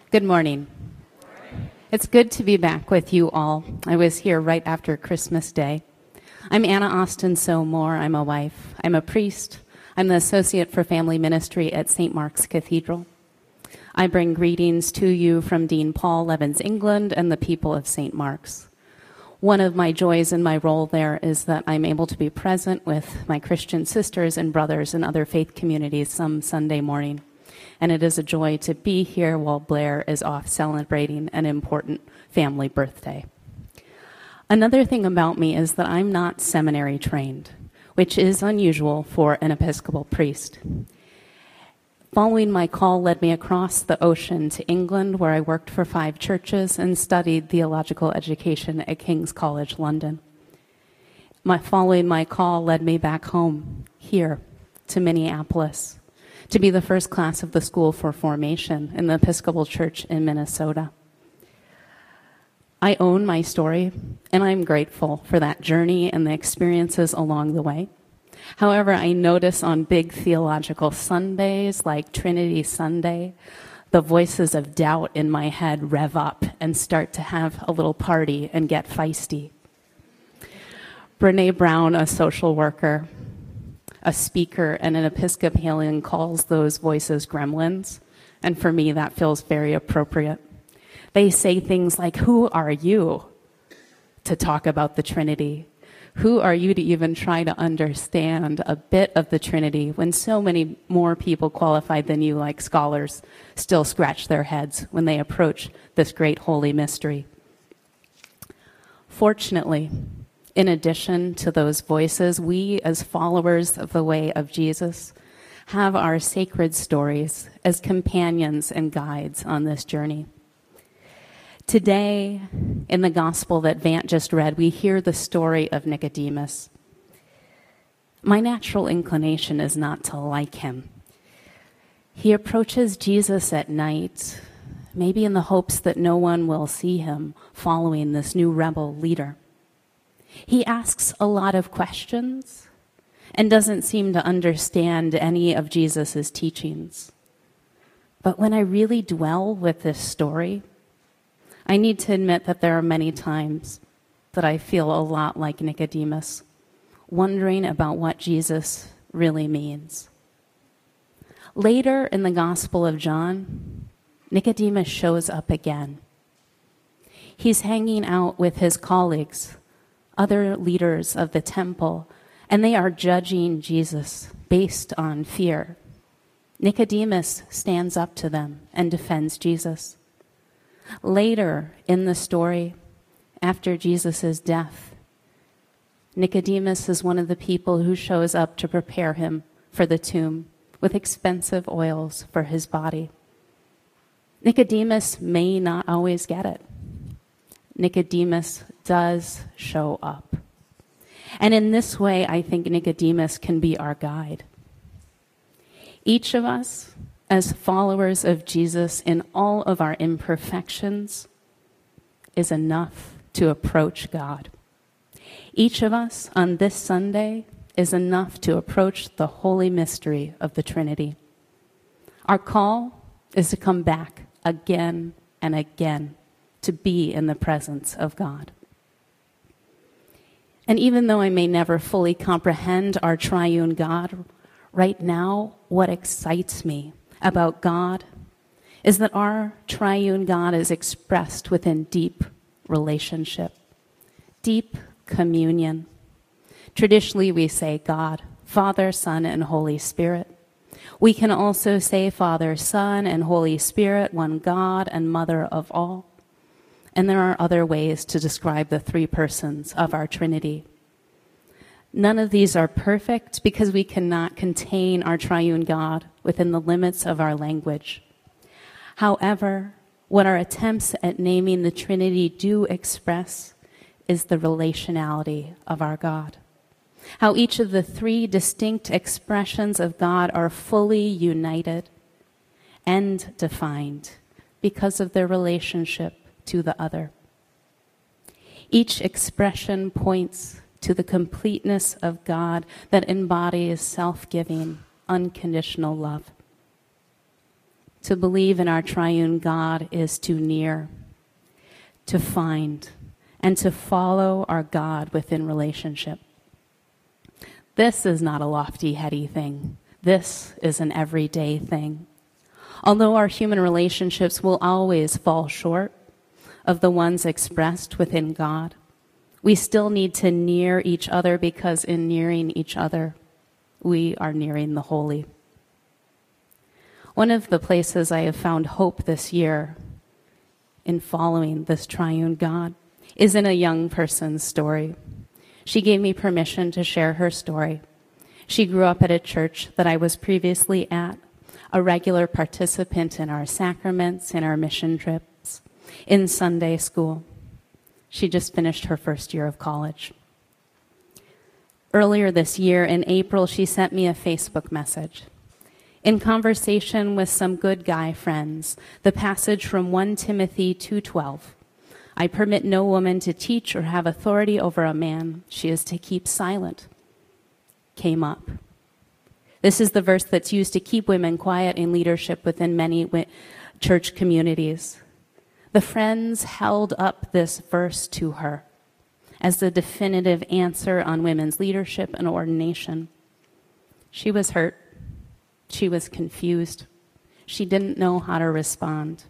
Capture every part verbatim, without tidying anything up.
Good morning. It's good to be back with you all. I was here right after Christmas Day. I'm Anna Austin So-Moore. I'm a wife. I'm a priest. I'm the Associate for Family Ministry at Saint Mark's Cathedral. I bring greetings to you from Dean Paul Levins, England, and the people of Saint Mark's. One of my joys in my role there is that I'm able to be present with my Christian sisters and brothers in other faith communities some Sunday morning. And it is a joy to be here while Blair is off celebrating an important family birthday. Another thing about me is that I'm not seminary trained, which is unusual for an Episcopal priest. Following my call led me across the ocean to England, where I worked for five churches and studied theological education at King's College London. My, following my call led me back home, here, to Minneapolis, to be the first class of the School for Formation in the Episcopal Church in Minnesota. I own my story, and I'm grateful for that journey and the experiences along the way. However, I notice on big theological Sundays, like Trinity Sunday, the voices of doubt in my head rev up and start to have a little party and get feisty. Brene Brown, a social worker, a speaker, and an Episcopalian, calls those voices gremlins, and for me that feels very appropriate. They say things like, who are you to talk about the Trinity? Who are you to even try to understand a bit of the Trinity when so many more people qualified than you, like scholars, still scratch their heads when they approach this great holy mystery? Fortunately, in addition to those voices, we as followers of the way of Jesus have our sacred stories as companions and guides on this journey. Today, in the gospel that Vant just read, we hear the story of Nicodemus. My natural inclination is not to like him. He approaches Jesus at night, maybe in the hopes that no one will see him following this new rebel leader. He asks a lot of questions and doesn't seem to understand any of Jesus' teachings. But when I really dwell with this story, I need to admit that there are many times that I feel a lot like Nicodemus, wondering about what Jesus really means. Later in the Gospel of John, Nicodemus shows up again. He's hanging out with his colleagues, other leaders of the temple, and they are judging Jesus based on fear. Nicodemus stands up to them and defends Jesus. Later in the story, after Jesus' death, Nicodemus is one of the people who shows up to prepare him for the tomb with expensive oils for his body. Nicodemus may not always get it. Nicodemus does show up. And in this way, I think Nicodemus can be our guide. Each of us, as followers of Jesus in all of our imperfections, is enough to approach God. Each of us on this Sunday is enough to approach the holy mystery of the Trinity. Our call is to come back again and again to be in the presence of God. And even though I may never fully comprehend our triune God, right now, what excites me about God is that our triune God is expressed within deep relationship, deep communion. Traditionally, we say God, Father, Son, and Holy Spirit. We can also say Father, Son, and Holy Spirit, one God and Mother of all. And there are other ways to describe the three persons of our Trinity. None of these are perfect because we cannot contain our triune God within the limits of our language. However, what our attempts at naming the Trinity do express is the relationality of our God. How each of the three distinct expressions of God are fully united and defined because of their relationship to the other. Each expression points to the completeness of God that embodies self-giving, unconditional love. To believe in our triune God is to near, to find, and to follow our God within relationship. This is not a lofty, heady thing. This is an everyday thing. Although our human relationships will always fall short of the ones expressed within God, we still need to near each other, because in nearing each other, we are nearing the holy. One of the places I have found hope this year in following this triune God is in a young person's story. She gave me permission to share her story. She grew up at a church that I was previously at, a regular participant in our sacraments, in our mission trips, in Sunday school. She just finished her first year of college. Earlier this year, in April, she sent me a Facebook message. In conversation with some good guy friends, the passage from First Timothy two twelve, I permit no woman to teach or have authority over a man. She is to keep silent, came up. This is the verse that's used to keep women quiet in leadership within many church communities. The friends held up this verse to her as the definitive answer on women's leadership and ordination. She was hurt. She was confused. She didn't know how to respond.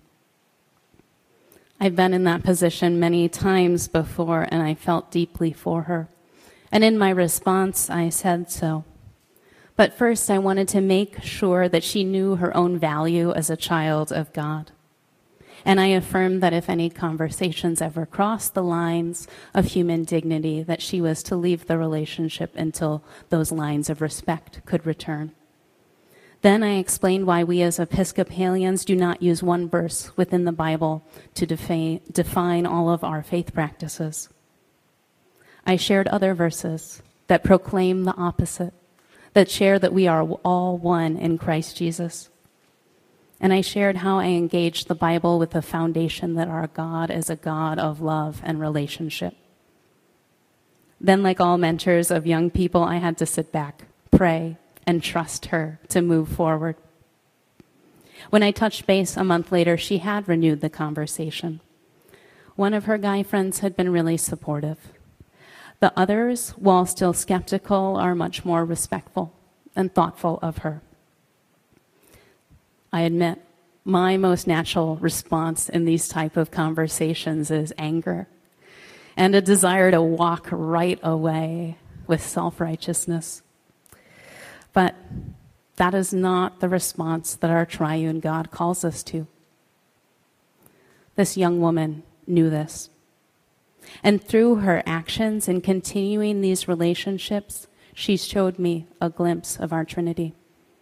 I've been in that position many times before, and I felt deeply for her. And in my response, I said so. But first, I wanted to make sure that she knew her own value as a child of God. And I affirmed that if any conversations ever crossed the lines of human dignity, that she was to leave the relationship until those lines of respect could return. Then I explained why we as Episcopalians do not use one verse within the Bible to defa- define all of our faith practices. I shared other verses that proclaim the opposite, that share that we are all one in Christ Jesus. And I shared how I engaged the Bible with the foundation that our God is a God of love and relationship. Then, like all mentors of young people, I had to sit back, pray, and trust her to move forward. When I touched base a month later, she had renewed the conversation. One of her guy friends had been really supportive. The others, while still skeptical, are much more respectful and thoughtful of her. I admit, my most natural response in these type of conversations is anger and a desire to walk right away with self-righteousness. But that is not the response that our triune God calls us to. This young woman knew this. And through her actions in continuing these relationships, she showed me a glimpse of our Trinity.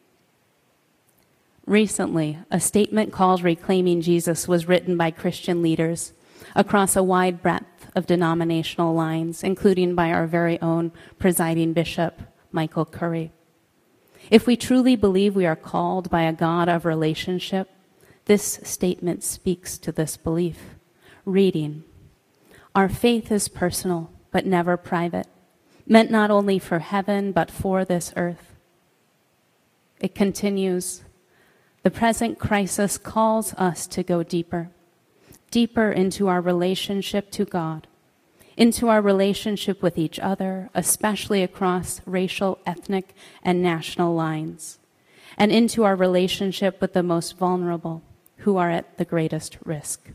Recently, a statement called Reclaiming Jesus was written by Christian leaders across a wide breadth of denominational lines, including by our very own presiding bishop, Michael Curry. If we truly believe we are called by a God of relationship, this statement speaks to this belief. Reading, our faith is personal, but never private, meant not only for heaven, but for this earth. It continues, the present crisis calls us to go deeper, deeper into our relationship to God, into our relationship with each other, especially across racial, ethnic, and national lines, and into our relationship with the most vulnerable, who are at the greatest risk.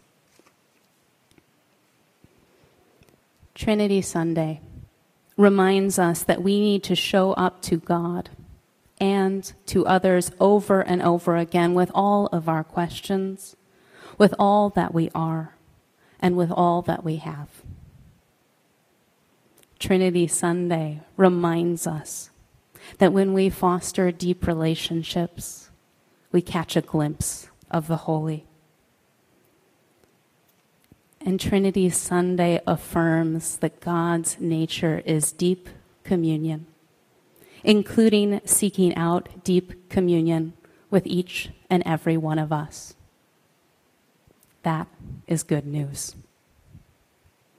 Trinity Sunday reminds us that we need to show up to God and to others over and over again with all of our questions, with all that we are, and with all that we have. Trinity Sunday reminds us that when we foster deep relationships, we catch a glimpse of the holy. And Trinity Sunday affirms that God's nature is deep communion, including seeking out deep communion with each and every one of us. That is good news.